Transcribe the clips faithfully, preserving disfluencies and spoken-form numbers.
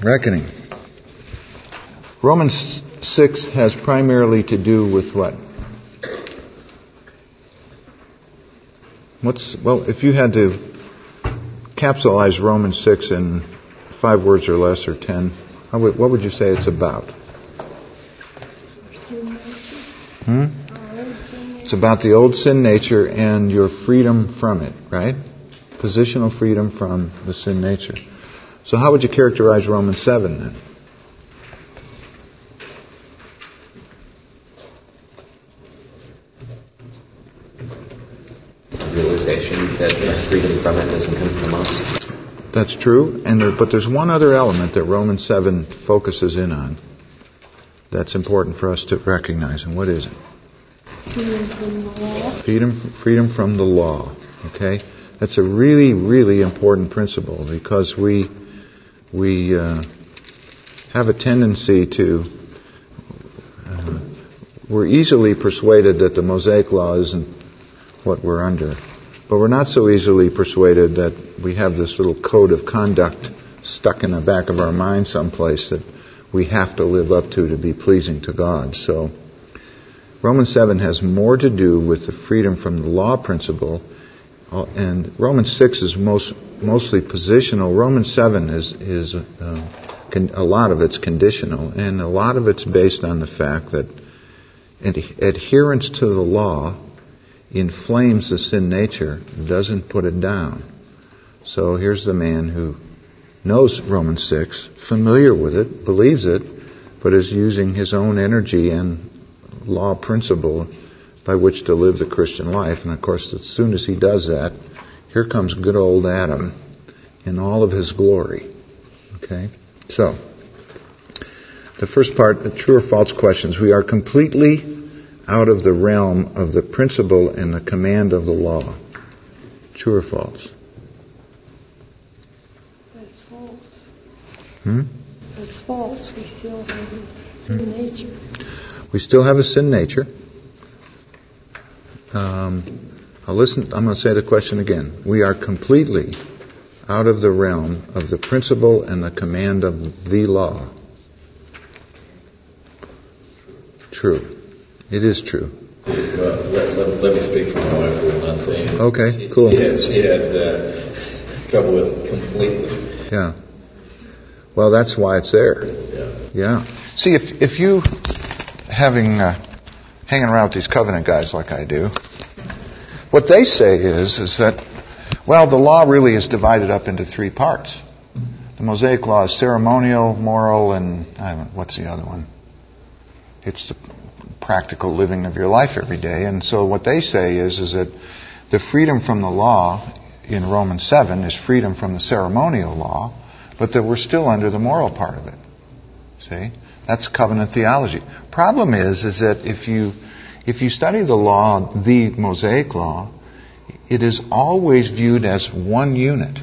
Reckoning. Romans six has primarily to do with what? What's well, if you had to capsulize Romans six in five words or less, or ten, how would, what would you say it's about? Hmm? It's about the old sin nature and your freedom from it, right? Positional freedom from the sin nature. So how would you characterize Romans seven then? Realization that our freedom from it doesn't come from us. That's true, and there, but there's one other element that Romans seven focuses in on that's important for us to recognize, and what is it? Freedom from the law. Freedom, freedom from the law. Okay, that's a really, really important principle because we we uh, have a tendency to uh, we're easily persuaded that the Mosaic law isn't what we're under. But we're not so easily persuaded that we have this little code of conduct stuck in the back of our mind someplace that we have to live up to to be pleasing to God. So Romans seven has more to do with the freedom from the law principle, and Romans six is most mostly positional. Romans seven is is uh, con- a lot of it's conditional, and a lot of it's based on the fact that ad- adherence to the law inflames the sin nature, doesn't put it down. So here's the man who knows Romans six, familiar with it, believes it, but is using his own energy and law principle by which to live the Christian life. And of course, as soon as he does that, here comes good old Adam in all of his glory. Okay? So, the first part, the true or false questions. We are completely out of the realm of the principle and the command of the law. True or false? That's false. Hmm? That's false. We still have a sin hmm. nature. We still have a sin nature. Um, I'll listen. I'm going to say the question again. We are completely out of the realm of the principle and the command of the law. True. It is true. Well, let, let, let me speak for my wife for one thing. Okay, cool. She had, she had uh, trouble with it completely. Yeah. Well, that's why it's there. Yeah. Yeah. See, if if you having uh, hanging around with these covenant guys like I do, what they say is is that well, the law really is divided up into three parts. The Mosaic law is ceremonial, moral, and I don't know, what's the other one? It's the practical living of your life every day. And so what they say is is that the freedom from the law in Romans seven is freedom from the ceremonial law, but that we're still under the moral part of it. See? That's covenant theology. Problem is is that if you if you study the law, the Mosaic law, it is always viewed as one unit.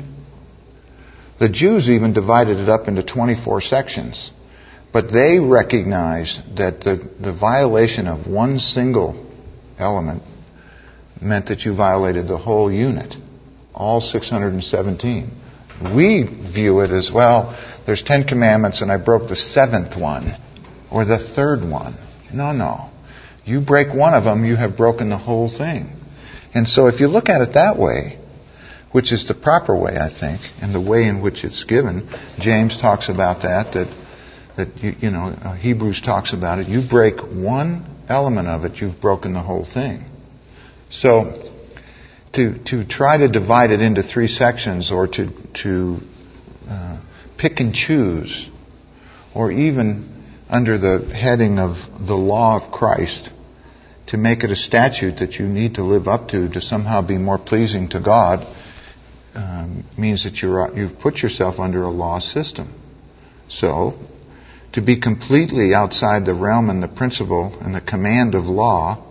The Jews even divided it up into twenty-four sections. But they recognized that the, the violation of one single element meant that you violated the whole unit, all six hundred seventeen. We view it as, well, there's Ten Commandments and I broke the seventh one or the third one. No, no. You break one of them, you have broken the whole thing. And so if you look at it that way, which is the proper way, I think, and the way in which it's given, James talks about that, that That you, you know, uh, Hebrews talks about it. You break one element of it, you've broken the whole thing. So, to to try to divide it into three sections, or to to uh, pick and choose, or even under the heading of the law of Christ, to make it a statute that you need to live up to to somehow be more pleasing to God, um, means that you're you've put yourself under a law system. So, to be completely outside the realm and the principle and the command of law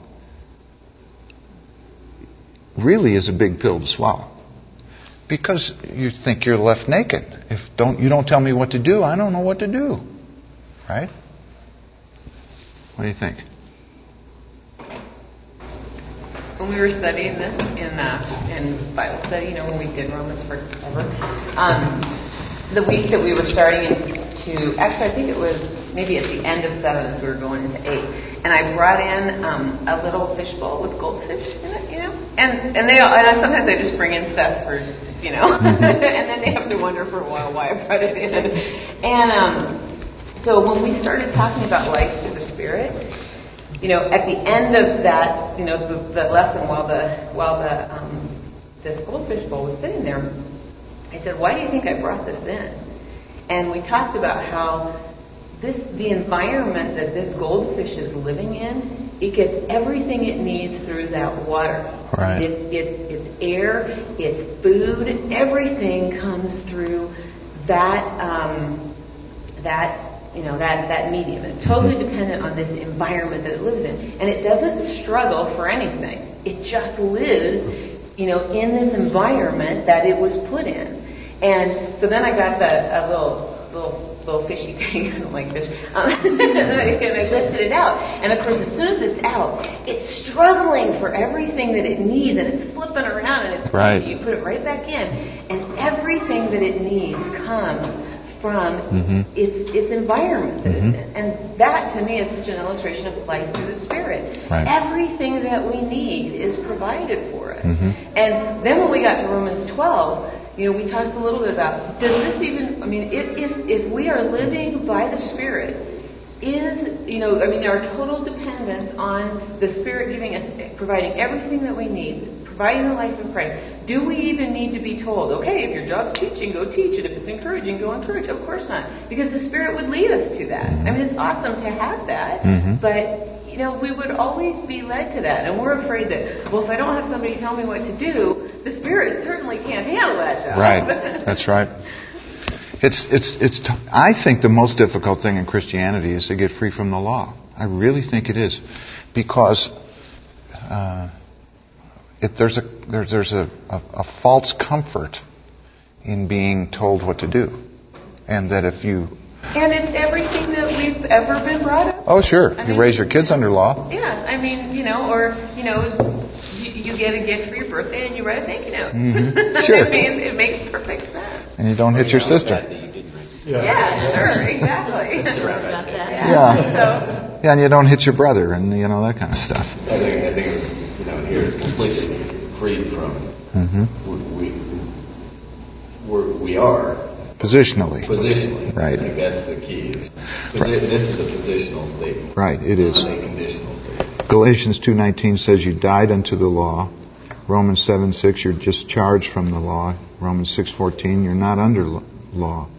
really is a big pill to swallow. Because you think you're left naked. If don't you don't tell me what to do, I don't know what to do. Right? What do you think? When we were studying this in uh, in Bible study, you know, when we did Romans forever, um, the week that we were starting in to, actually I think it was maybe at the end of seven as we were going into eight, and I brought in um, a little fishbowl with goldfish in it, you know, and and they and I, sometimes I just bring in stuff for, you know, mm-hmm. and then they have to wonder for a while why I brought it in. And um, so when we started talking about life through the Spirit, you know, at the end of that, you know, the, the lesson while the while the um, this goldfish bowl was sitting there, I said, "Why do you think I brought this in?" And we talked about how this the environment that this goldfish is living in, it gets everything it needs through that water. Right. It's it's it's air, it's food, everything comes through that um, that. You know, that, that medium. It's totally dependent on this environment that it lives in. And it doesn't struggle for anything. It just lives, you know, in this environment that it was put in. And so then I got that a little little little fishy thing, I don't like fish, um, and I lifted it out. And of course, as soon as it's out, it's struggling for everything that it needs, and it's flipping around, and it's right. You put it right back in, and everything that it needs comes from mm-hmm. its its environment that mm-hmm. it's in. And that, to me, is such an illustration of life through the Spirit. Right. Everything that we need is provided for us. Mm-hmm. And then when we got to Romans twelve, you know, we talked a little bit about, does this even, I mean, if, if, if we are living by the Spirit, is, you know, I mean, our total dependence on the Spirit giving us, providing everything that we need, providing the life of Christ, do we even need to be told, okay, if your job's teaching, go teach it. If it's encouraging, go encourage. Of course not. Because the Spirit would lead us to that. I mean, it's awesome to have that, mm-hmm. but, you know, we would always be led to that. And we're afraid that, well, if I don't have somebody tell me what to do, the Spirit certainly can't handle that job. Right. That's right. It's, it's, it's, t- I think the most difficult thing in Christianity is to get free from the law. I really think it is. Because, uh, If there's a there's, there's a, a, a false comfort in being told what to do, and that if you and it's everything that we've ever been brought up. Oh, sure, I you mean, raise your kids under law. Yeah, I mean, you know, or you know, you, you get a gift for your birthday and you write a thank you note. Mm-hmm. Sure, I mean, it makes perfect sense. And you don't hit your sister. Yeah, yeah sure, exactly. yeah. yeah. So, yeah, and you don't hit your brother, and you know that kind of stuff. I think I think you know here it's completely free from. Mm-hmm. We we're, we are positionally. Positionally, right? I think that's the key. Right. This is a positional statement. Right, it is. Not a conditional statement. Galatians two nineteen says you died unto the law. Romans seven six you're discharged from the law. Romans six fourteen you're not under law.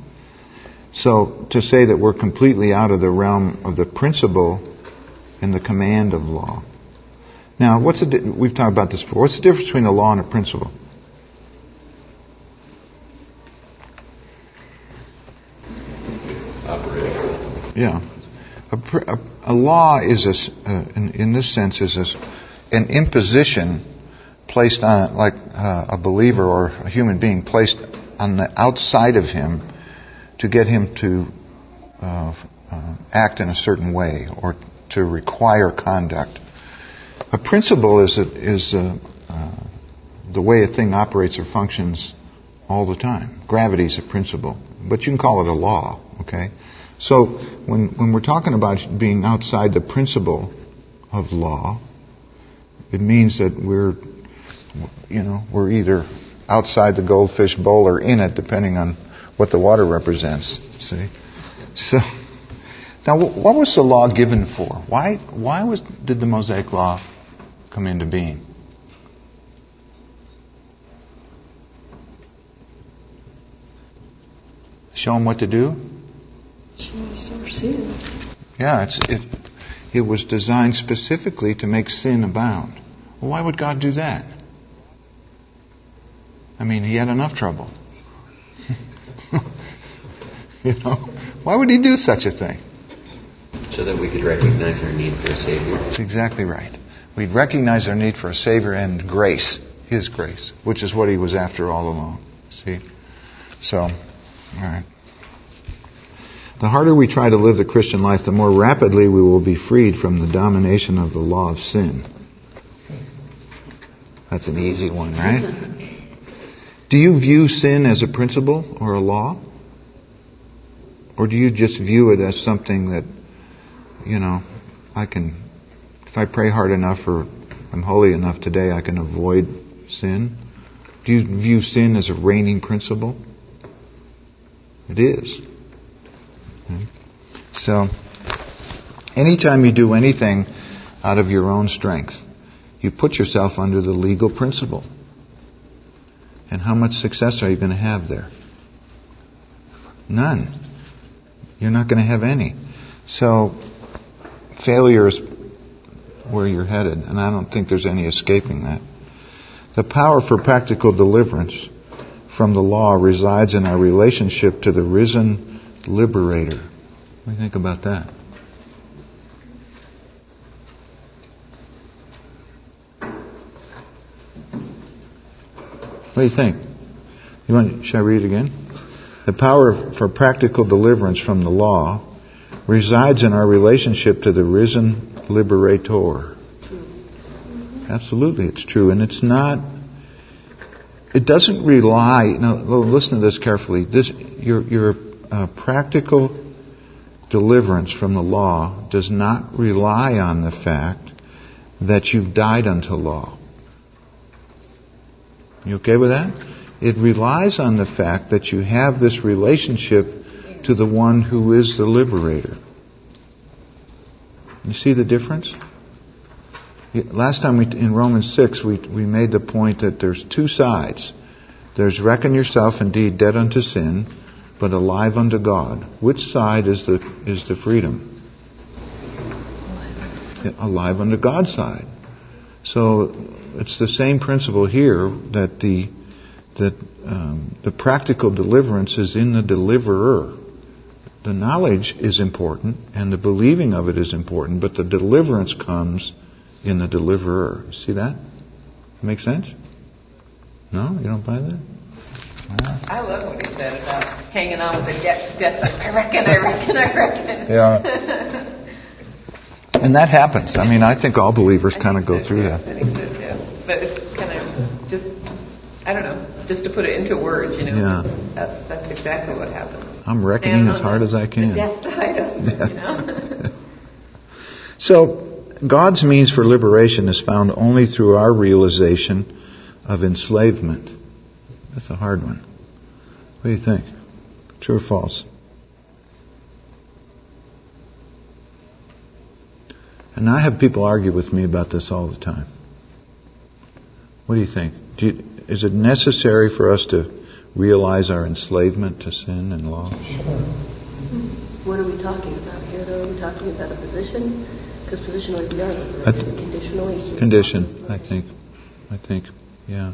So to say that we're completely out of the realm of the principle and the command of law. Now, what's the di- we've talked about this before. What's the difference between a law and a principle? Operating system. Yeah, a, pr- a, a law is a, uh, in, in this sense is a, an imposition placed on, like uh, a believer or a human being placed on the outside of him to get him to uh, uh, act in a certain way or to require conduct. A principle is a, is a, uh, the way a thing operates or functions all the time. Gravity is a principle, but you can call it a law. Okay, so when when we're talking about being outside the principle of law, it means that we're, you know, we're either outside the goldfish bowl or in it, depending on what the water represents. See, so now what was the law given for? Why why was did the Mosaic Law come into being? Show them what to do? Show us our sin. Yeah, it's, it it was designed specifically to make sin abound. Well, why would God do that? I mean, He had enough trouble. You know, why would He do such a thing? So that we could recognize our need for a Savior. That's exactly right. We'd recognize our need for a Savior and grace, His grace, which is what He was after all along. See? So, all right. The harder we try to live the Christian life, the more rapidly we will be freed from the domination of the law of sin. That's an easy one, right? Do you view sin as a principle or a law? Or do you just view it as something that, you know, I can, if I pray hard enough or I'm holy enough today, I can avoid sin? Do you view sin as a reigning principle? It is. Okay. So, anytime you do anything out of your own strength, you put yourself under the legal principle. And how much success are you going to have there? None. You're not going to have any. So, failure is where you're headed, and I don't think there's any escaping that. The power for practical deliverance from the law resides in our relationship to the risen liberator. What do you think about that? What do you think? You want? Should I read it again? The power for practical deliverance from the law resides in our relationship to the risen liberator. Absolutely, it's true. And it's not, it doesn't rely, now listen to this carefully, this your, your uh, practical deliverance from the law does not rely on the fact that you've died unto law. You okay with that? It relies on the fact that you have this relationship to the one who is the liberator. You see the difference? Last time we, in Romans six, we, we made the point that there's two sides. There's reckon yourself indeed dead unto sin, but alive unto God. Which side is the is the freedom? Alive unto God's side. So it's the same principle here, that the that um, the practical deliverance is in the deliverer. The knowledge is important, and the believing of it is important, but the deliverance comes in the deliverer. See that? Make sense? No? You don't buy that? Wow. I love what you said about hanging on with the death. death I reckon, I reckon, I reckon. Yeah. And that happens. I mean, I think all believers kind of go so, through yeah. that. I think so, yeah. But it's kind of just, I don't know, just to put it into words, you know. Yeah. That's, that's exactly what happens. I'm reckoning And as hard the, as I can. The death side of it, you know. So, God's means for liberation is found only through our realization of enslavement. That's a hard one. What do you think? True or false? And I have people argue with me about this all the time. What do you think? Do you, is it necessary for us to realize our enslavement to sin and law? What are we talking about here, though? Are we talking about a position? Because positionally, we are. I th- Conditionally? Condition, I think. I think, yeah.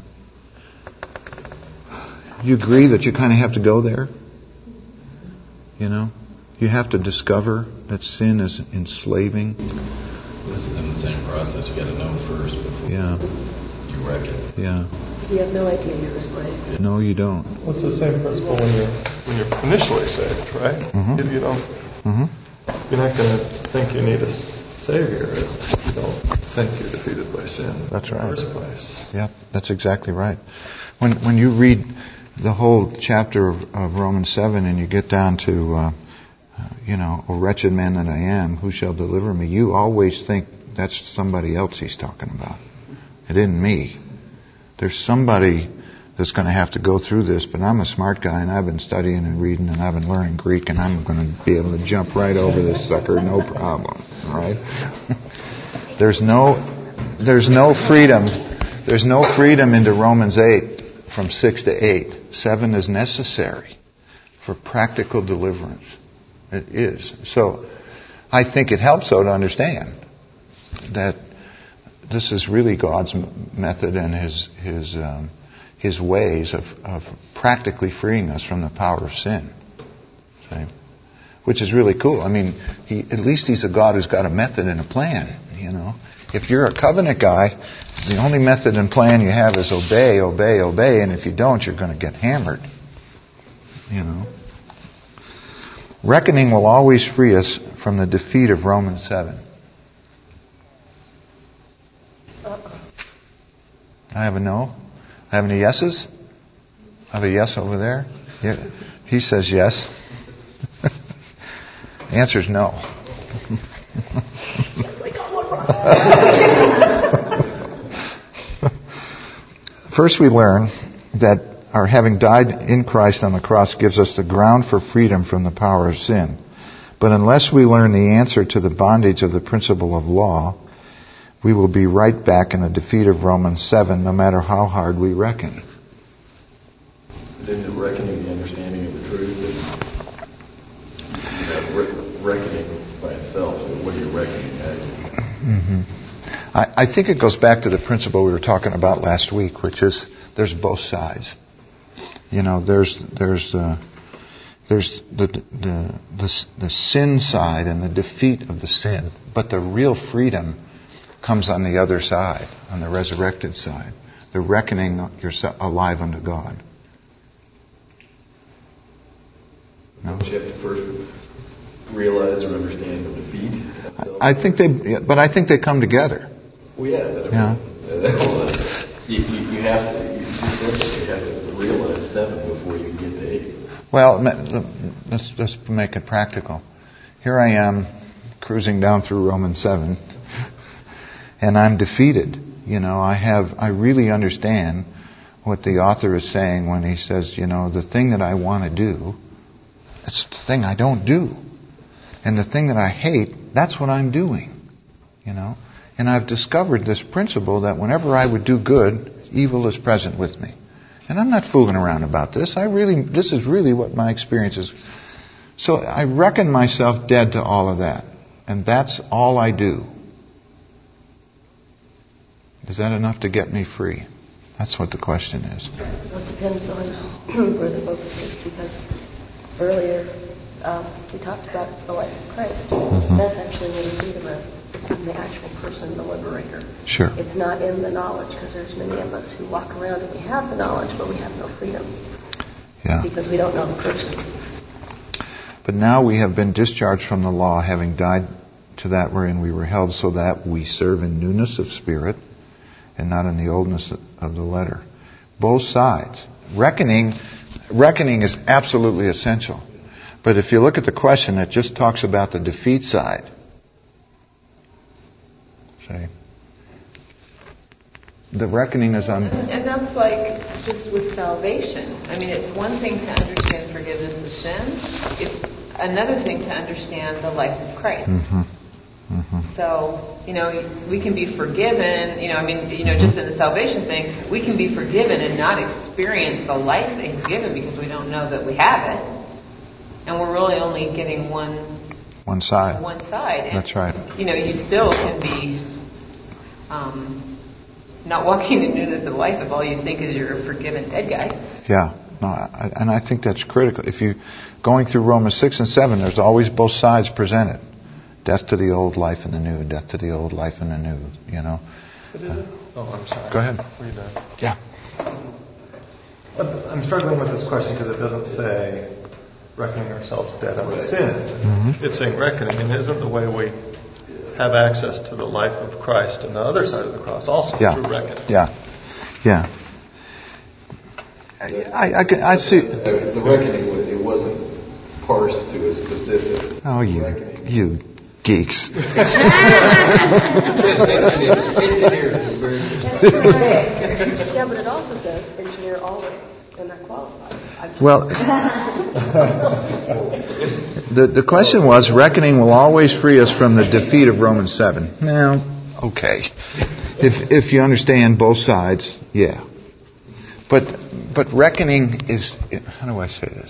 You agree that you kind of have to go there? You know? You have to discover that sin is enslaving. This is in the same process. You got to know first before Yeah. you reckon. Yeah. You have no idea you're a slave. No, you don't. Well, it's the same principle when you're when you're initially saved, right? Mhm. If you don't, Mm-hmm. you're not going to think you need a Savior if you don't think you're defeated by sin. That's right. In the first place. Yeah, that's exactly right. When when you read the whole chapter of, of Romans seven and you get down to, uh, uh, you know, O wretched man that I am, who shall deliver me? You always think that's somebody else he's talking about. It isn't me. There's somebody that's going to have to go through this, but I'm a smart guy and I've been studying and reading and I've been learning Greek and I'm going to be able to jump right over this sucker, no problem. All right? There's no, there's no freedom. There's no freedom into Romans eight from six to eight. Seven is necessary for practical deliverance. It is. So I think it helps, though, to understand that this is really God's method and His His um, His ways of, of practically freeing us from the power of sin. See? Which is really cool. I mean, he, at least He's a God who's got a method and a plan. You know, if you're a covenant guy, the only method and plan you have is obey, obey, obey, and if you don't, you're going to get hammered. You know. Reckoning will always free us from the defeat of Romans seven. I have a no. I have any yeses? I have a yes over there. Yeah. He says yes. The answer is no. First, we learn that our having died in Christ on the cross gives us the ground for freedom from the power of sin. But unless we learn the answer to the bondage of the principle of law, we will be right back in the defeat of Romans seven, no matter how hard we reckon. Isn't it reckoning the understanding of the truth? And that re- reckoning by itself, what are you reckoning at? Mm-hmm. I, I think it goes back to the principle we were talking about last week, which is there's both sides. You know, there's there's uh, there's the, the the the sin side and the defeat of the sin, but the real freedom comes on the other side, on the resurrected side, the reckoning yourself alive unto God. No? You have to first realize or understand the defeat. I think they, but I think they come together. Well, yeah. That's Yeah. you, you, you have to. You, you have to realize seven before you get to eight. Well, let's just make it practical. Here I am, cruising down through Romans seven, and I'm defeated. You know, I have, I really understand what the author is saying when he says, you know, the thing that I want to do, that's the thing I don't do. And the thing that I hate, that's what I'm doing. You know? And I've discovered this principle that whenever I would do good, evil is present with me. And I'm not fooling around about this. I really, this is really what my experience is. So I reckon myself dead to all of that. And that's all I do. Is that enough to get me free? That's what the question is. Well, it depends on where the focus is, because earlier um, we talked about the life of Christ. Mm-hmm. That's actually where the freedom is. It's in the actual person, the liberator. Sure. It's not in the knowledge, because there's many of us who walk around and we have the knowledge, but we have no freedom. Yeah. Because we don't know the person. But now we have been discharged from the law, having died to that wherein we were held, so that we serve in newness of spirit and not in the oldness of the letter. Both sides. Reckoning, reckoning is absolutely essential. But if you look at the question, it just talks about the defeat side. See? The reckoning is on... And, and that's like just with salvation. I mean, it's one thing to understand forgiveness of sin. It's another thing to understand the life of Christ. Mm-hmm. Mm-hmm. So, you know, we can be forgiven, you know, I mean, you know, just in the salvation thing, we can be forgiven and not experience the life that He's given because we don't know that we have it. And we're really only getting one... One side. One side. And, that's right. You know, you still can be um, not walking in newness of life if all you think is you're a forgiven dead guy. Yeah. No, I, and I think that's critical. If you going through Romans six and seven, there's always both sides presented. Death to the old, life in the new. Death to the old, life in the new. You know. But is it? Oh, I'm sorry. Go ahead. Were you done? Yeah. I'm struggling with this question because it doesn't say reckoning ourselves dead unto sin. Mm-hmm. It's saying reckoning, and isn't the way we have access to the life of Christ on the other side of the cross also yeah. through reckoning? Yeah. Yeah. I, I, can, I see. The, the reckoning, it wasn't parsed to a specific Oh, you, reckoning. you geeks. Yeah, but it also says engineer always, and that qualifies. Well, the the question was, reckoning will always free us from the defeat of Romans seven. Now, okay. If if you understand both sides, yeah. But but reckoning is, how do I say this?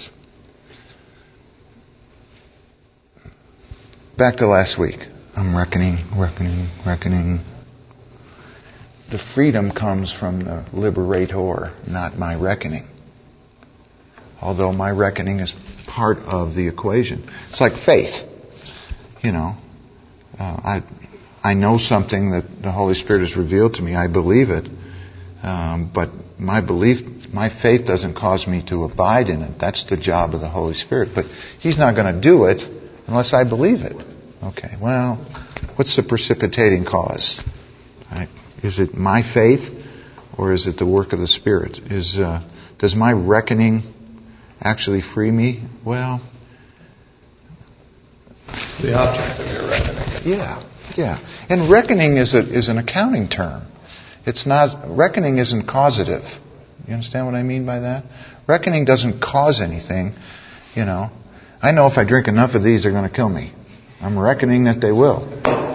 Back to last week. I'm reckoning, reckoning, reckoning. The freedom comes from the liberator, not my reckoning. Although my reckoning is part of the equation. It's like faith. You know, uh, I I know something that the Holy Spirit has revealed to me. I believe it. Um, but my belief, my faith doesn't cause me to abide in it. That's the job of the Holy Spirit. But He's not going to do it unless I believe it. Okay, well, what's the precipitating cause? Right? Is it my faith or is it the work of the Spirit? Is uh, does my reckoning actually free me? Well, the object of your reckoning. Yeah, yeah. And reckoning is a, is an accounting term. It's not, reckoning isn't causative. You understand what I mean by that? Reckoning doesn't cause anything, you know. I know if I drink enough of these, they're going to kill me. I'm reckoning that they will.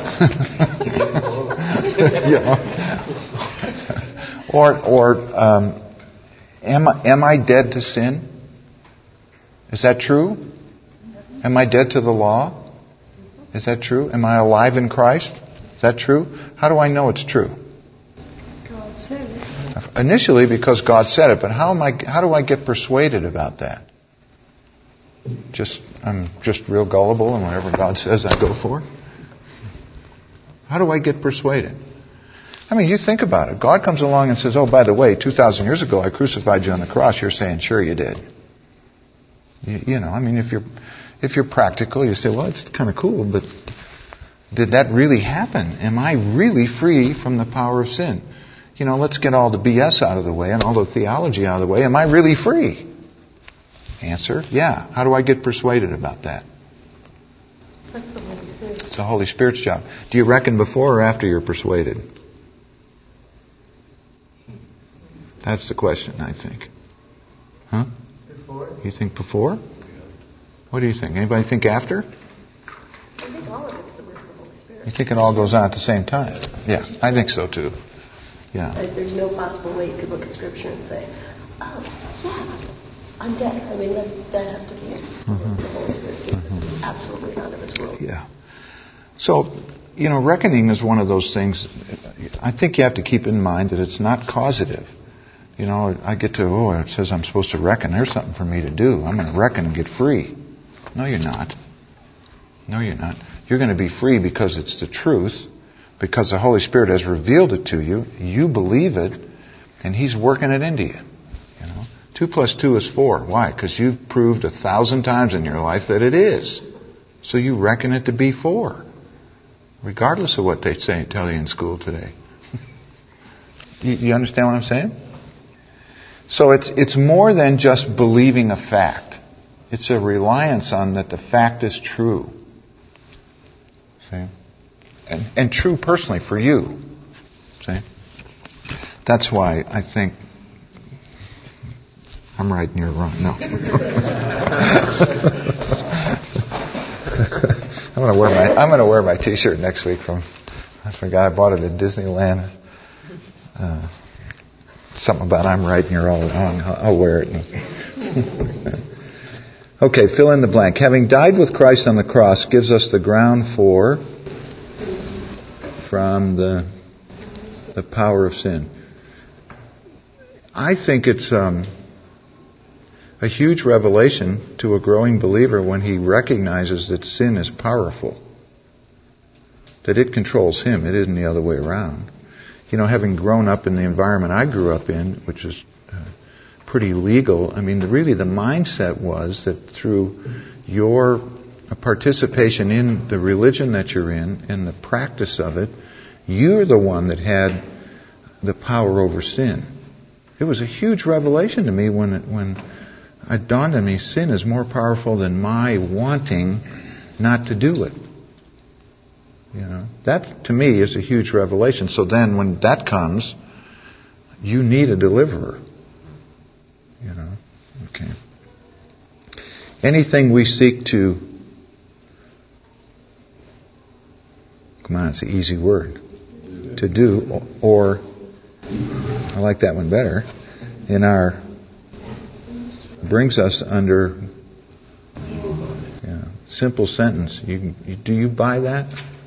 You know? Or, or um, am I, am I dead to sin? Is that true? Am I dead to the law? Is that true? Am I alive in Christ? Is that true? How do I know it's true? God said it. Initially, because God said it, but how am I? How do I get persuaded about that? Just I'm just real gullible, and whatever God says, I go for. How do I get persuaded? I mean, you think about it. God comes along and says, "Oh, by the way, two thousand years ago, I crucified you on the cross." You're saying, "Sure, you did." You, you know, I mean, if you're if you're practical, you say, "Well, it's kind of cool, but did that really happen? Am I really free from the power of sin? You know, let's get all the B S out of the way and all the theology out of the way. Am I really free?" Answer, yeah. How do I get persuaded about that? That's the Holy Spirit. It's the Holy Spirit's job. Do you reckon before or after you're persuaded? That's the question, I think. Huh? Before? You think before? What do you think? Anybody think after? I think all of it's the work of the Holy Spirit. You think it all goes on at the same time? Yeah, I think so too. Yeah. Like, there's no possible way you could look at Scripture and say, "Oh, yeah, I'm dead." I mean, that, that has to be Mm-hmm. the Holy Spirit. Mm-hmm. It's absolutely out of this world. Yeah. So, you know, reckoning is one of those things. I think you have to keep in mind that it's not causative. You know, I get to, oh, it says I'm supposed to reckon. There's something for me to do. I'm going to reckon and get free. No, you're not. No, you're not. You're going to be free because it's the truth, because the Holy Spirit has revealed it to you. You believe it, and He's working it into you. You know, two plus two is four. Why? Because you've proved a thousand times in your life that it is. So you reckon it to be four, regardless of what they say tell you in school today. you, you understand what I'm saying? So it's it's more than just believing a fact. It's a reliance on that the fact is true. See? And, and true personally for you. See? That's why I think I'm right and you're wrong. No. I'm gonna wear my I'm gonna wear my T-shirt next week from I forgot I bought it at Disneyland. Uh, something about I'm right and you're all wrong. I'll, I'll wear it. Okay, fill in the blank. Having died with Christ on the cross gives us the ground for from the the power of sin. I think it's um, a huge revelation to a growing believer when he recognizes that sin is powerful, that it controls him. It isn't the other way around. You know, having grown up in the environment I grew up in, which is uh, pretty legal, I mean, the, really the mindset was that through your participation in the religion that you're in, and the practice of it, you're the one that had the power over sin. It was a huge revelation to me when it, when it dawned on me, sin is more powerful than my wanting not to do it. You know, that to me is a huge revelation. So then when that comes, you need a deliverer. You know, okay. Anything we seek to, come on, it's an easy word, to do, or, I like that one better, in our, brings us under, yeah, simple sentence. You, you, do you buy that?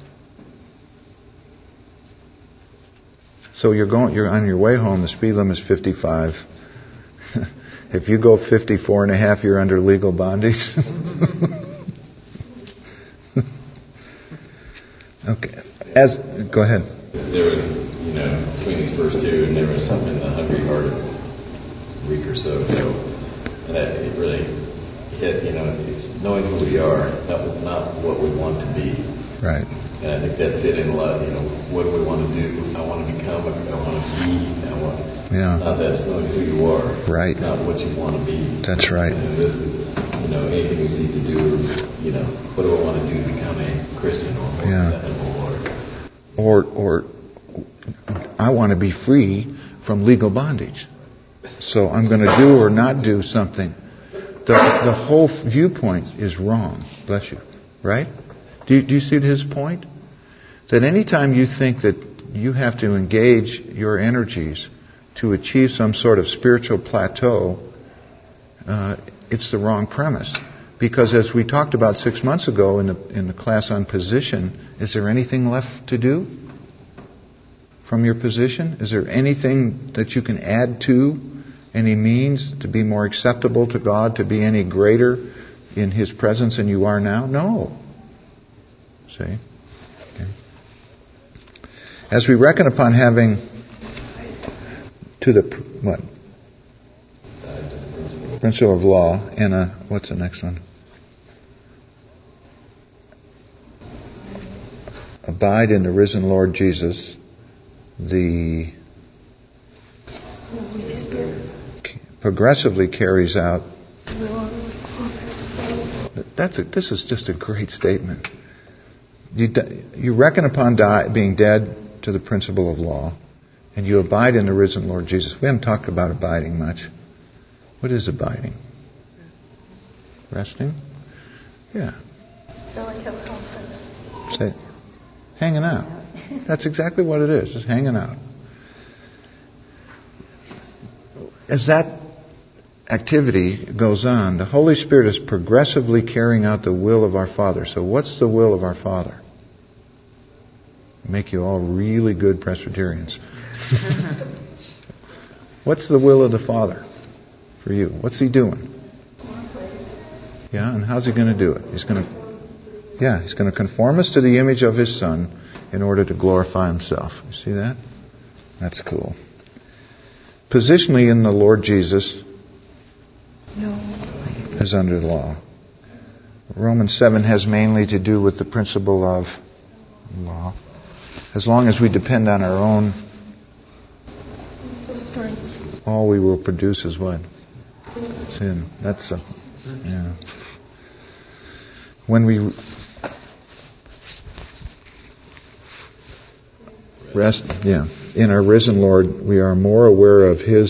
So you're going, you're on your way home, the speed limit is fifty-five. If you go fifty-four and a half, you're under legal bondage. Okay. As go ahead. There was, you know, between these first two, and there was something in the Hungry Heart a week or so ago, and that it really hit. You know, it's knowing who we are, not not what we want to be. Right. And I think that fit in a lot. You know, what do we want to do? I want to become. I want to be. I want. Yeah. Not that it's knowing who you are. Right. Not what you want to be. That's right. And this is, you know, anything we seek to do. You know, what do I want to do to become a be free from legal bondage. So I'm going to do or not do something. The, the whole viewpoint is wrong. Bless you. Right? Do you, do you see his point? That anytime you think that you have to engage your energies to achieve some sort of spiritual plateau, uh, it's the wrong premise. Because as we talked about six months ago in the, in the class on position, is there anything left to do from your position? Is there anything that you can add to, any means to be more acceptable to God, to be any greater in His presence than you are now? No. See? Okay. As we reckon upon having to the, what? Principle of law, and a, what's the next one? Abide in the risen Lord Jesus, the progressively carries out. That's a, this is just a great statement. You, you reckon upon die, being dead to the principle of law, and you abide in the risen Lord Jesus. We haven't talked about abiding much. What is abiding? Resting? Yeah. Say, hanging out. That's exactly what it is, just hanging out. As that activity goes on, the Holy Spirit is progressively carrying out the will of our Father. So what's the will of our Father? Make you all really good Presbyterians. What's the will of the Father for you? What's He doing? Yeah, and how's He going to do it? He's going to, yeah, He's going to conform us to the image of His Son in order to glorify Himself. You see that? That's cool. Positionally in the Lord Jesus is under the law. Romans seven has mainly to do with the principle of law. As long as we depend on our own, all we will produce is what? Sin. That's a, yeah. When we rest, yeah, in our risen Lord, we are more aware of His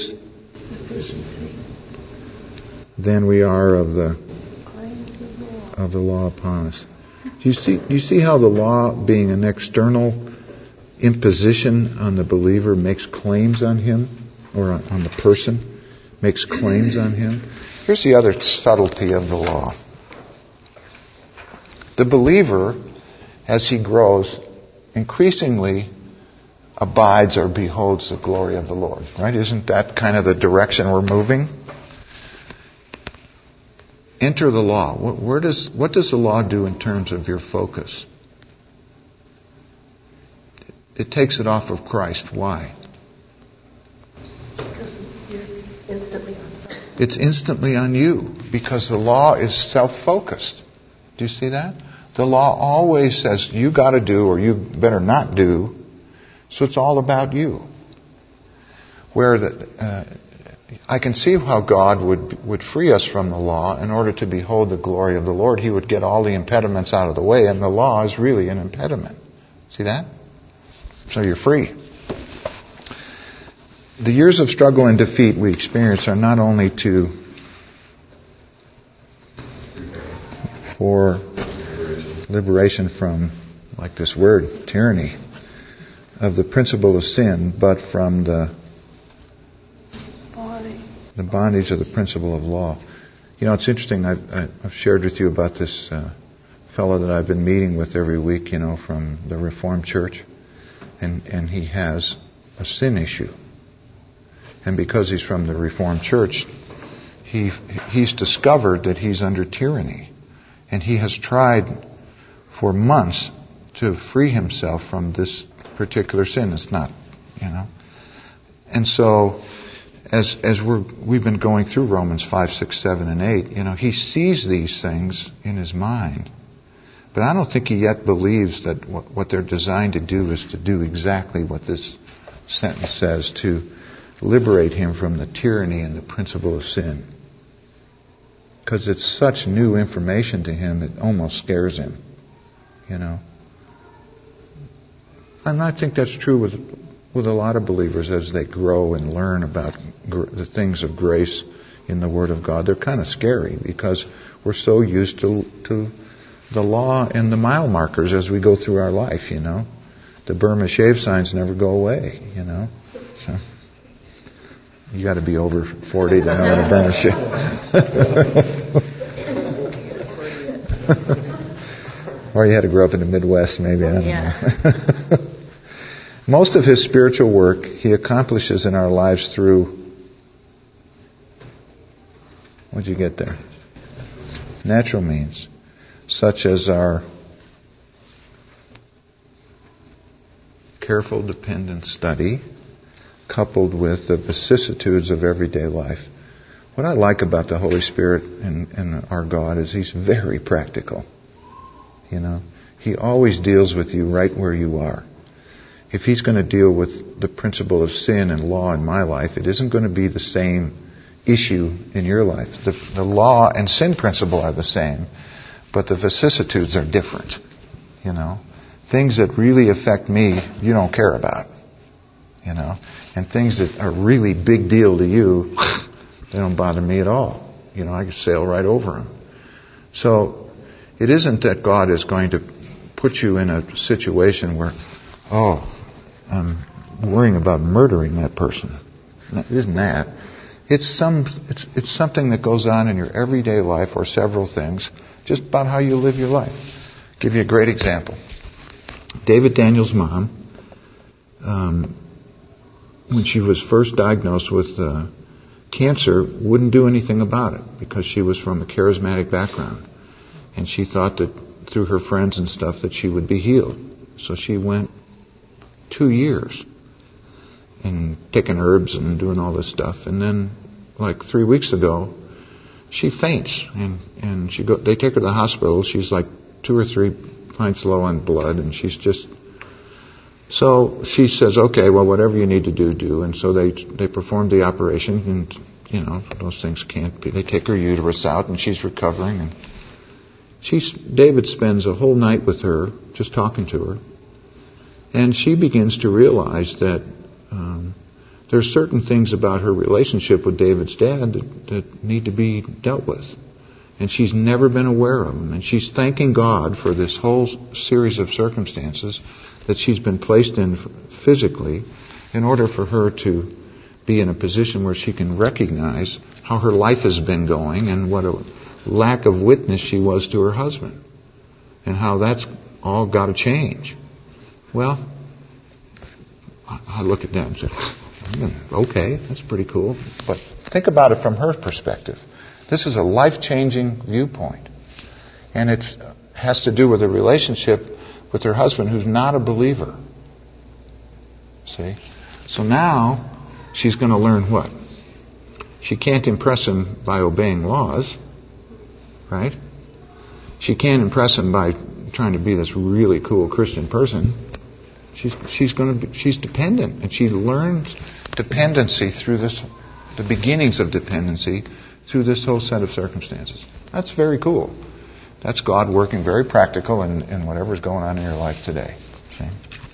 than we are of the of the law upon us. Do you see? Do you see how the law, being an external imposition on the believer, makes claims on him or on, on the person, makes claims on him? Here's the other subtlety of the law. The believer, as he grows, increasingly abides or beholds the glory of the Lord. Right? Isn't that kind of the direction we're moving? Enter the law. Where does what does the law do in terms of your focus? It takes it off of Christ. Why? It's instantly on you because the law is self-focused. Do you see that? The law always says you got to do or you better not do. So it's all about you. Where the, uh, I can see how God would would free us from the law in order to behold the glory of the Lord. He would get all the impediments out of the way, and the law is really an impediment. See that? So you're free. The years of struggle and defeat we experience are not only to for liberation from, like this word, tyranny, of the principle of sin, but from the the bondage of the principle of law. You know, it's interesting. I've, I've shared with you about this uh, fellow that I've been meeting with every week, you know, from the Reformed Church. And, and he has a sin issue. And because he's from the Reformed Church, he he's discovered that he's under tyranny. And he has tried for months to free himself from this particular sin. It's not, you know. And so, as as we're we've been going through Romans five, six, seven, and eight, you know, he sees these things in his mind. But I don't think he yet believes that what, what they're designed to do is to do exactly what this sentence says, to liberate him from the tyranny and the principle of sin. Because it's such new information to him, it almost scares him, you know. And I think that's true with with a lot of believers as they grow and learn about gr- the things of grace in the Word of God. They're kind of scary because we're so used to to the law and the mile markers as we go through our life, you know. The Burma shave signs never go away, you know. So you got to be over forty to know what a Burma shave. Or you had to grow up in the Midwest, maybe. I don't Yeah. know. Most of his spiritual work he accomplishes in our lives through, what'd you get there? Natural means, such as our careful, dependent study, coupled with the vicissitudes of everyday life. What I like about the Holy Spirit and, and our God is He's very practical. You know, He always deals with you right where you are. If He's going to deal with the principle of sin and law in my life, it isn't going to be the same issue in your life. The, the law and sin principle are the same, but the vicissitudes are different. You know, things that really affect me, you don't care about. You know, and things that are really big deal to you, they don't bother me at all. You know, I can sail right over them. So it isn't that God is going to put you in a situation where, oh, I'm worrying about murdering that person. It isn't that. It's some. It's it's something that goes on in your everyday life, or several things, just about how you live your life. I'll give you a great example. David Daniels' mom, um, when she was first diagnosed with uh, cancer, wouldn't do anything about it because she was from a charismatic background, and she thought that through her friends and stuff that she would be healed. So she went two years and taking herbs and doing all this stuff, and then like three weeks ago, she faints, and and she go. They take her to the hospital. She's like two or three pints low on blood, and she's just. So she says, "Okay, well, whatever you need to do, do." And so they they perform the operation, and you know those things can't be. They take her uterus out, and she's recovering, and she's David spends a whole night with her, just talking to her, and she begins to realize that. Um, There's certain things about her relationship with David's dad that, that need to be dealt with. And she's never been aware of them. And she's thanking God for this whole series of circumstances that she's been placed in physically in order for her to be in a position where she can recognize how her life has been going and what a lack of witness she was to her husband. And how that's all got to change. Well, I look at that and say, okay, that's pretty cool. But think about it from her perspective. This is a life-changing viewpoint. And it has to do with a relationship with her husband who's not a believer. See? So now she's going to learn what? She can't impress him by obeying laws. Right? She can't impress him by trying to be this really cool Christian person. She's she's going to be, she's dependent, and she learns dependency through this, the beginnings of dependency through this whole set of circumstances. That's very cool. That's God working very practical in, in whatever's going on in your life today. See?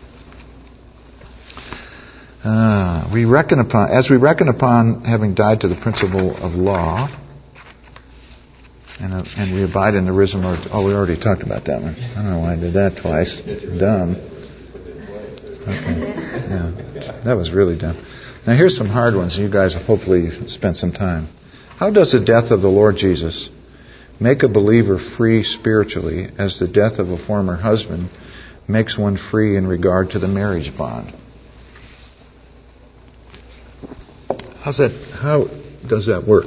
Uh, we reckon upon as we reckon upon having died to the principle of law, and uh, and we abide in the risen Lord. Oh, we already talked about that one. I don't know why I did that twice. Dumb. Okay. Yeah, that was really dumb. Now here's some hard ones. You guys hopefully spent some time. How does the death of the Lord Jesus make a believer free spiritually as the death of a former husband makes one free in regard to the marriage bond? How's that? How does that work?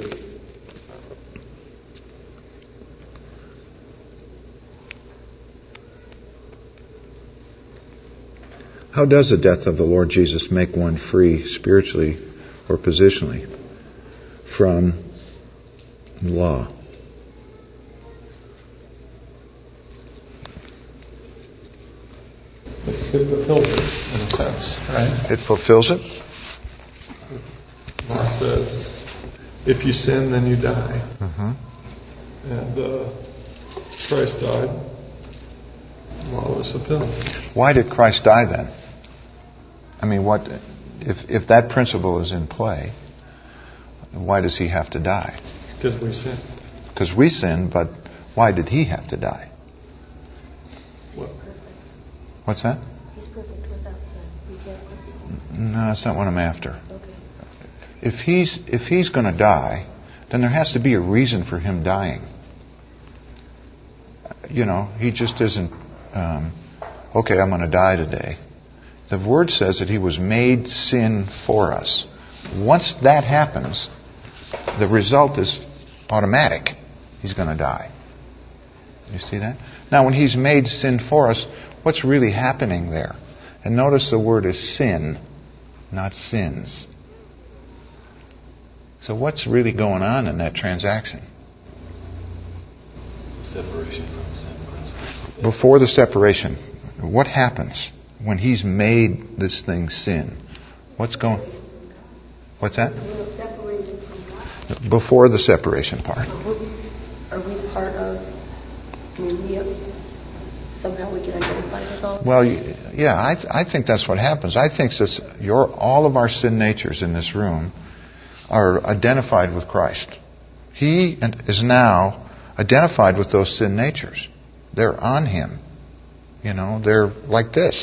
How does the death of the Lord Jesus make one free spiritually or positionally from law? It fulfills it, in a sense, right? It fulfills it? Law says, if you sin, then you die. Uh-huh. And uh, Christ died. Law was fulfilled. Why did Christ die then? I mean, what if if that principle is in play? Why does he have to die? Because we sinned. Because we sinned, but why did he have to die? What? What's that? He's perfect without sin. We can't possibly. No, that's not what I'm after. Okay. If he's if he's going to die, then there has to be a reason for him dying. You know, he just isn't, um, okay, I'm going to die today. The Word says that he was made sin for us. Once that happens, the result is automatic. He's going to die. You see that? Now, when he's made sin for us, what's really happening there? And notice the word is sin, not sins. So what's really going on in that transaction? Separation from sin principle. Before the separation, what happens when he's made this thing sin? What's going? What's that? We're separated from God. Before the separation part. Are we part of? I mean, we have, somehow we can identify with all. Well, yeah, I I think that's what happens. I think this, your all of our sin natures in this room are identified with Christ. He is now identified with those sin natures. They're on him. You know, they're like this.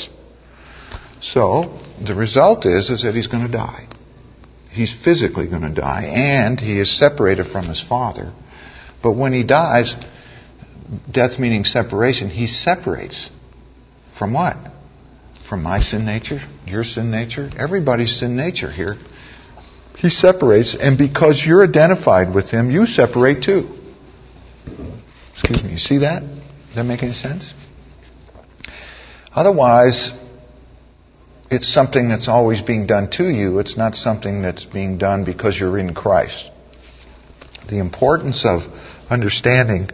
So the result is is that he's going to die. He's physically going to die, and he is separated from his Father. But when he dies, death meaning separation, he separates from what? From my sin nature, your sin nature, everybody's sin nature here. He separates, and because you're identified with him, you separate too. Excuse me, you see that? Does that make any sense? Otherwise, it's something that's always being done to you. It's not something that's being done because you're in Christ. The importance of understanding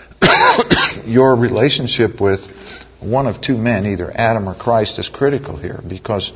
your relationship with one of two men, either Adam or Christ, is critical here, because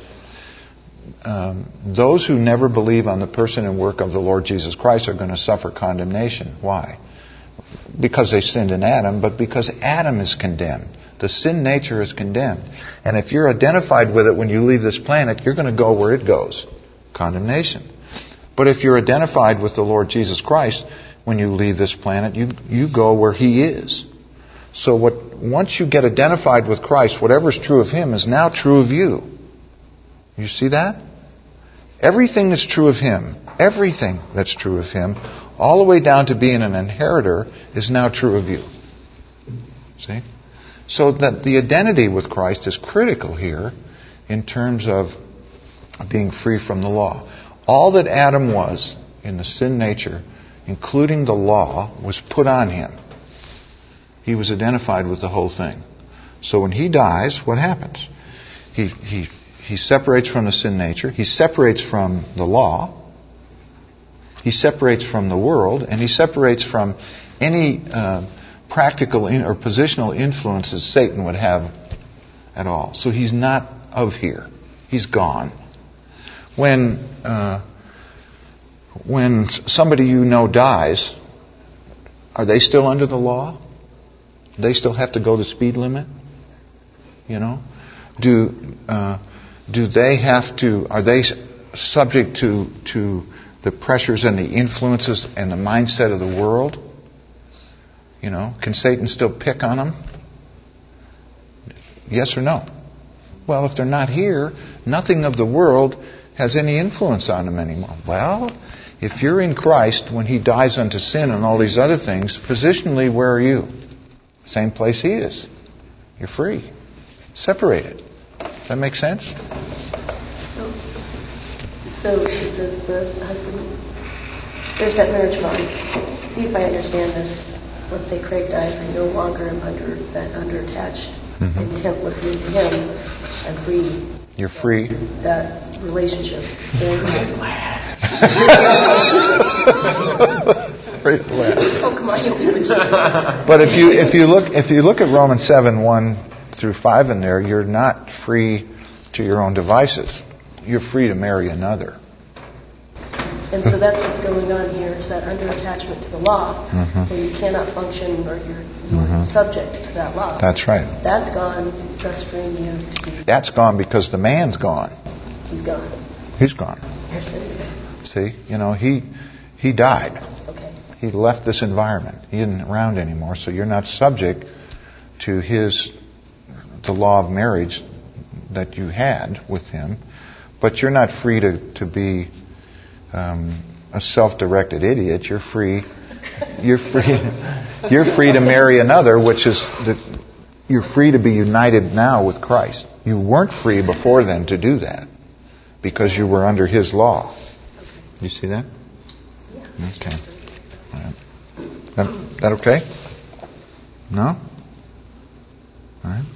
um, those who never believe on the person and work of the Lord Jesus Christ are going to suffer condemnation. Why? Because they sinned in Adam, but because Adam is condemned. The sin nature is condemned. And if you're identified with it when you leave this planet, you're going to go where it goes. Condemnation. But if you're identified with the Lord Jesus Christ, when you leave this planet, you, you go where He is. So what, once you get identified with Christ, whatever's true of Him is now true of you. You see that? Everything that's true of Him, everything that's true of Him, all the way down to being an inheritor, is now true of you. See? So that the identity with Christ is critical here in terms of being free from the law. All that Adam was in the sin nature, including the law, was put on him. He was identified with the whole thing. So when he dies, what happens? He he he separates from the sin nature. He separates from the law. He separates from the world, and he separates from any uh, practical in, or positional influences Satan would have at all. So he's not of here. He's gone. When uh, when somebody you know dies, are they still under the law? Do they still have to go the speed limit? You know, do uh, do they have to? Are they subject to to the pressures and the influences and the mindset of the world? You know, can Satan still pick on them? Yes or no? Well, if they're not here, nothing of the world has any influence on them anymore. Well, if you're in Christ when He dies unto sin and all these other things, positionally, where are you? Same place He is. You're free. Separated. Does that make sense? So, so it says the husband, there's that marriage bond. See if I understand this. Let's say Craig dies, I no longer am under that under attached mm-hmm. intent listening to him. I'm free. You're free. That relationship. Oh, come on, you But if you if you look if you look at Romans seven one through five in there, you're not free to your own devices. You're free to marry another. And so that's what's going on here, is that under attachment to the law, mm-hmm. so you cannot function or you're, you're mm-hmm. subject to that law. That's right. That's gone, thus freeing you to be. That's gone because the man's gone. He's gone. He's gone. Your sin. See, you know, he he died. Okay. He left this environment. He isn't around anymore, so you're not subject to his the law of marriage that you had with him, but you're not free to to be um, a self-directed idiot. You're free. You're free. You're free to marry another, which is the, you're free to be united now with Christ. You weren't free before then to do that because you were under His law. You see that? Okay. All right. That, that okay? No? All right.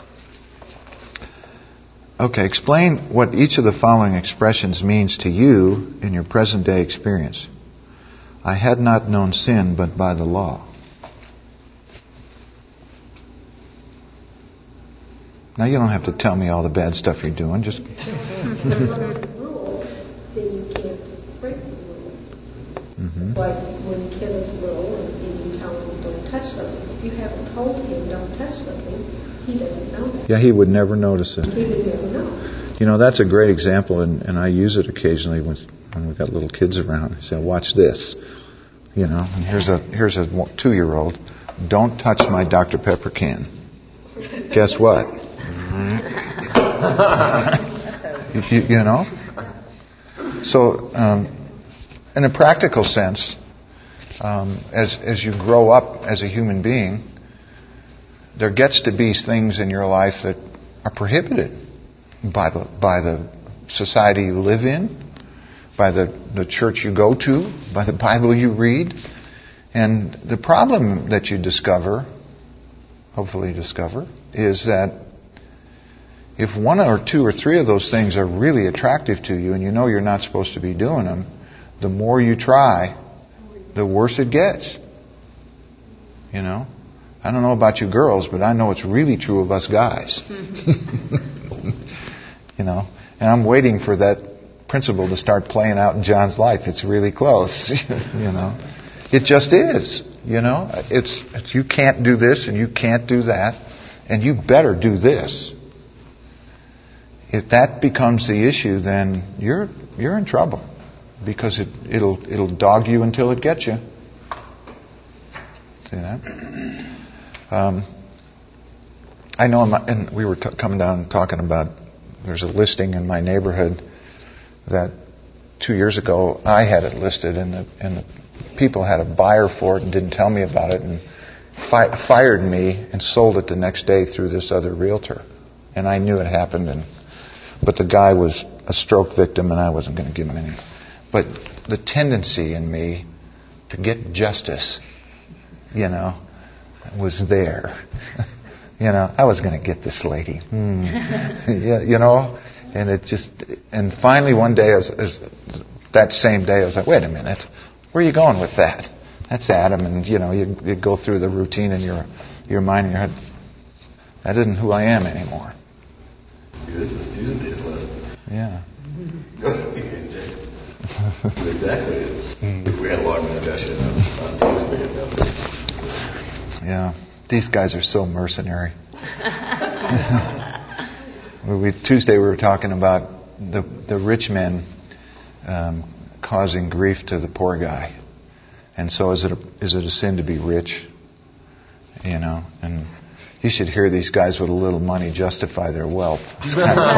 Okay, explain what each of the following expressions means to you in your present day experience. I had not known sin but by the law. Now you don't have to tell me all the bad stuff you're doing. Just If there's a rule, then you can't break the rule. mm-hmm. Like when Ken is little and you tell him don't touch something. If you haven't told him don't touch something, he doesn't know that. Yeah, he would never notice it. He would never know. You know, that's a great example, and, and I use it occasionally when, when we've got little kids around. I say, watch this. You know, and here's a here's a two-year-old. Don't touch my Doctor Pepper can. Guess what? if you, you know. So, um, in a practical sense, um, as as you grow up as a human being, there gets to be things in your life that are prohibited by the by the society you live in, by the, the church you go to, by the Bible you read. And the problem that you discover, hopefully discover, is that if one or two or three of those things are really attractive to you and you know you're not supposed to be doing them, the more you try, the worse it gets. You know? I don't know about you girls, but I know it's really true of us guys. You know? And I'm waiting for that principle to start playing out in John's life. It's really close. You know? It just is. You know? It's, it's you can't do this and you can't do that, and you better do this. If that becomes the issue, then you're you're in trouble, because it, it'll it'll dog you until it gets you. See that? Um, I know, in my, and we were t- coming down and talking about. There's a listing in my neighborhood that two years ago I had it listed, and the and the people had a buyer for it and didn't tell me about it, and fi- fired me and sold it the next day through this other realtor, and I knew it happened, and. But the guy was a stroke victim, and I wasn't going to give him any. But the tendency in me to get justice, you know, was there. You know, I was going to get this lady. Hmm. Yeah, you know, and it just. And finally, one day, I was, I was, that same day, I was like, "Wait a minute, where are you going with that?" That's Adam, and you know, you, you go through the routine in your your mind and your head. That isn't who I am anymore. This is Tuesday's list. Yeah. Exactly. If we had a long discussion on, on Tuesday. Yeah. These guys are so mercenary. we, Tuesday we were talking about the the rich men um, causing grief to the poor guy. And so is it a, is it a sin to be rich? You know, and you should hear these guys with a little money justify their wealth. It's kind of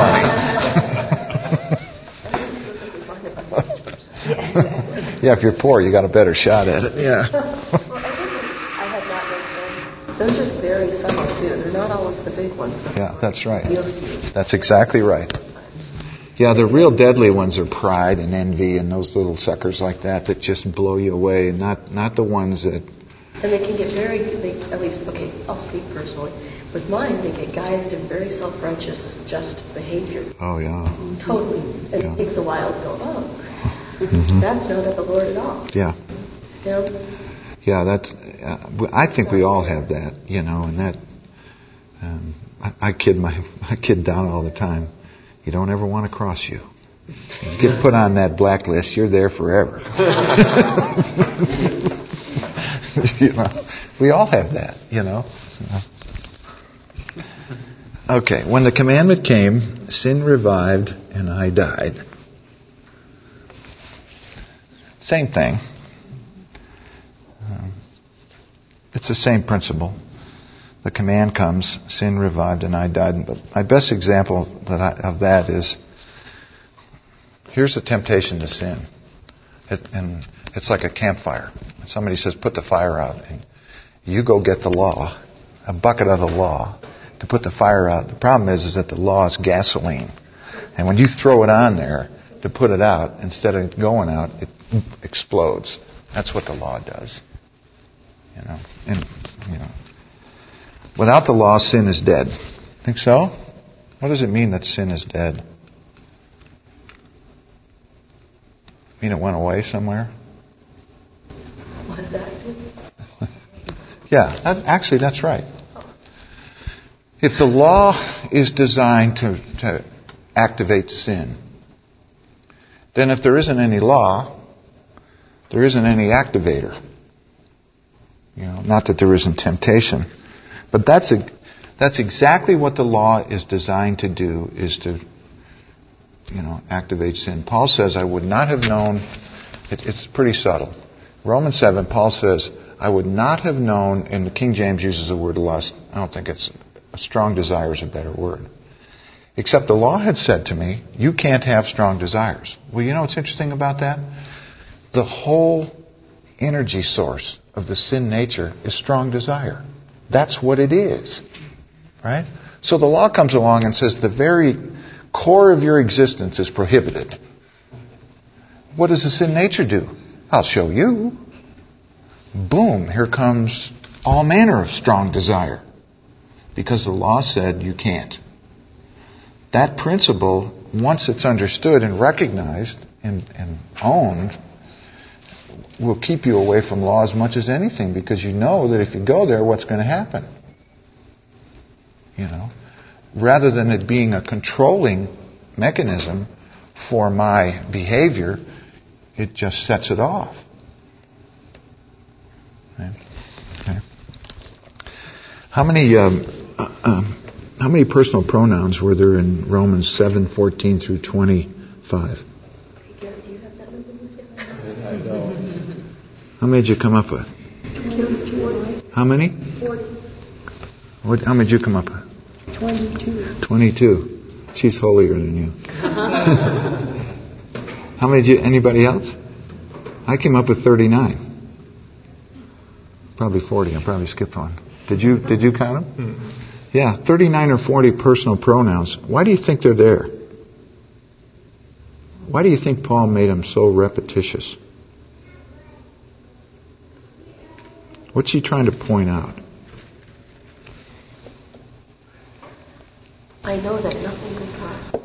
funny. Yeah, if you're poor, you got a better shot at it. Yeah. I have not read them. Those are very subtle too. They're not always the big ones. Yeah, that's right. That's exactly right. Yeah, the real deadly ones are pride and envy and those little suckers like that that just blow you away, and not not the ones that. And they can get very, they, at least, okay, I'll speak personally. With mine, they get guised in very self-righteous, just behavior. Oh, yeah. Totally. And Yeah. it takes a while to go, oh, Mm-hmm. that's not of the Lord at all. Yeah. You know? Yeah, that's. Uh, I think we all have that, you know, and that. Um, I, I kid my I kid Donna all the time. You don't ever want to cross you. You get put on that blacklist, you're there forever. You know, we all have that, you know. So. Okay, when the commandment came, sin revived and I died. Same thing. Um, it's the same principle. The command comes, sin revived and I died. But my best example that I, of that is, here's the temptation to sin. It, and it's like a campfire. Somebody says, put the fire out. And you go get the law, a bucket of the law, to put the fire out. The problem is, is that the law is gasoline. And when you throw it on there to put it out, instead of going out, it explodes. That's what the law does. You know, and, you know, without the law, sin is dead. Think so? What does it mean that sin is dead? Mean it went away somewhere? What is that? Yeah, that, actually that's right. If the law is designed to, to activate sin, then if there isn't any law, there isn't any activator. You know, not that there isn't temptation, but that's a, that's exactly what the law is designed to do, is to, you know, activate sin. Paul says, I would not have known, it, it's pretty subtle. Romans seven, Paul says, I would not have known, and the King James uses the word lust. I don't think it's, a strong desire is a better word. Except the law had said to me, you can't have strong desires. Well, you know what's interesting about that? The whole energy source of the sin nature is strong desire. That's what it is. Right? So the law comes along and says the very core of your existence is prohibited. What does the sin nature do? I'll show you. Boom, here comes all manner of strong desire. Because the law said you can't. That principle, once it's understood and recognized and, and owned, will keep you away from law as much as anything, because you know that if you go there, what's going to happen? You know, rather than it being a controlling mechanism for my behavior, it just sets it off. Okay. Okay. How many um, uh, um, how many personal pronouns were there in Romans seven fourteen through twenty-five? How many did you come up with? How many? What, how many did you come up with? Twenty-two. Twenty-two. She's holier than you. How many did you, anybody else? I came up with thirty-nine. Probably forty. I probably skipped one. Did you, did you count them? Mm-hmm. Yeah, thirty-nine or forty personal pronouns. Why do you think they're there? Why do you think Paul made them so repetitious? What's he trying to point out? I know that nothing good comes.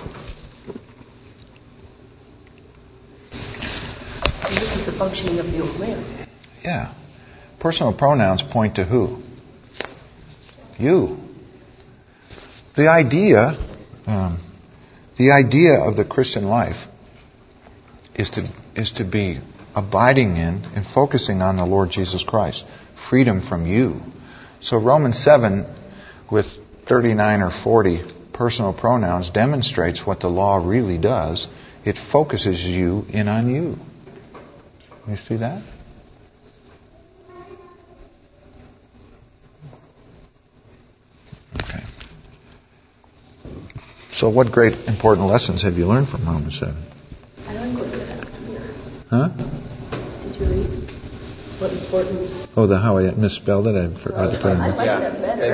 This is the functioning of the old man. Yeah. Personal pronouns point to who? You. The idea, um, the idea of the Christian life is to is to be abiding in and focusing on the Lord Jesus Christ. Freedom from you. So Romans seven, with thirty-nine or forty personal pronouns, demonstrates what the law really does. It focuses you in on you. You see that? Okay. So what great important lessons have you learned from Romans seven? I don't go to that. Huh? Did you read? What important? Oh, the how I misspelled it. I forgot to put it in. I like Yeah. that better.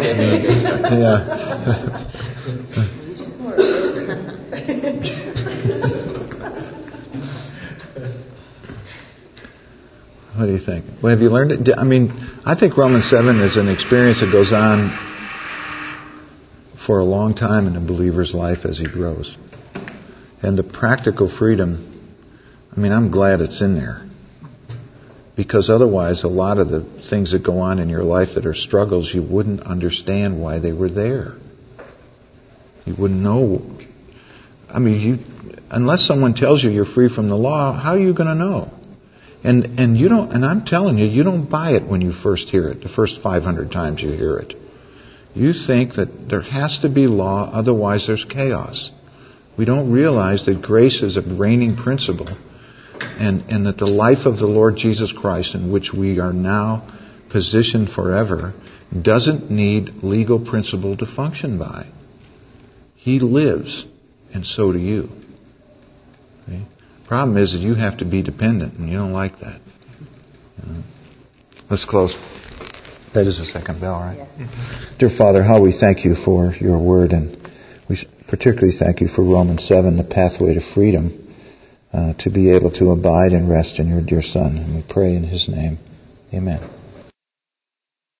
What do you think? Well, have you learned it? I mean, I think Romans seven is an experience that goes on for a long time in a believer's life as he grows. And the practical freedom, I mean, I'm glad it's in there. Because otherwise, a lot of the things that go on in your life that are struggles, you wouldn't understand why they were there. You wouldn't know. I mean, you, unless someone tells you you're free from the law, how are you going to know? And and you don't. And I'm telling you, you don't buy it when you first hear it. The first five hundred times you hear it, You think that there has to be law, otherwise there's chaos. We don't realize that grace is a reigning principle, and, and that the life of the Lord Jesus Christ, in which we are now positioned forever, doesn't need legal principle to function by. He lives, and so do you. Okay? Problem is that you have to be dependent, and you don't like that. Uh, let's close. That is the second bell, right? Yeah. Dear Father, how we thank you for your word, and we particularly thank you for Romans seven, the pathway to freedom, uh, to be able to abide and rest in your dear Son. And we pray in His name. Amen.